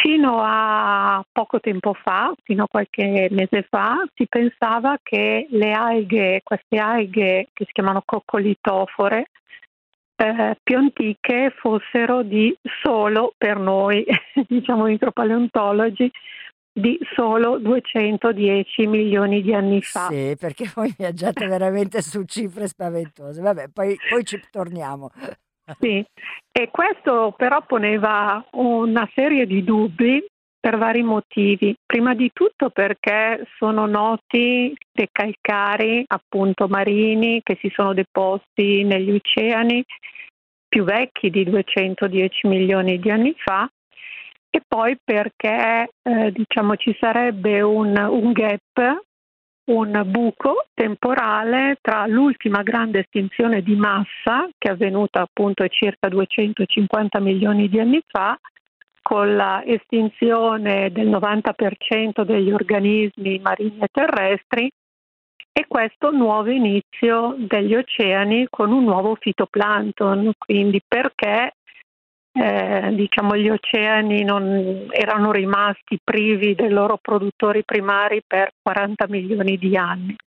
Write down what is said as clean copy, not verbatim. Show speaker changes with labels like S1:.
S1: Fino a poco tempo fa, fino a qualche mese fa, si pensava che le alghe, queste alghe che si chiamano coccolitofore, più antiche fossero di solo per noi, diciamo micropaleontologi, di solo 210 milioni di anni fa.
S2: Sì, perché voi viaggiate veramente su cifre spaventose. Vabbè, poi ci torniamo.
S1: Sì, e questo però poneva una serie di dubbi per vari motivi. Prima di tutto perché sono noti dei calcari, appunto marini, che si sono deposti negli oceani più vecchi di 210 milioni di anni fa, e poi perché diciamo ci sarebbe un gap, un buco temporale tra l'ultima grande estinzione di massa, che è avvenuta appunto circa 250 milioni di anni fa, con la estinzione del 90% degli organismi marini e terrestri, e questo nuovo inizio degli oceani con un nuovo fitoplancton. Quindi perché diciamo gli oceani non erano rimasti privi dei loro produttori primari per 40 milioni di anni.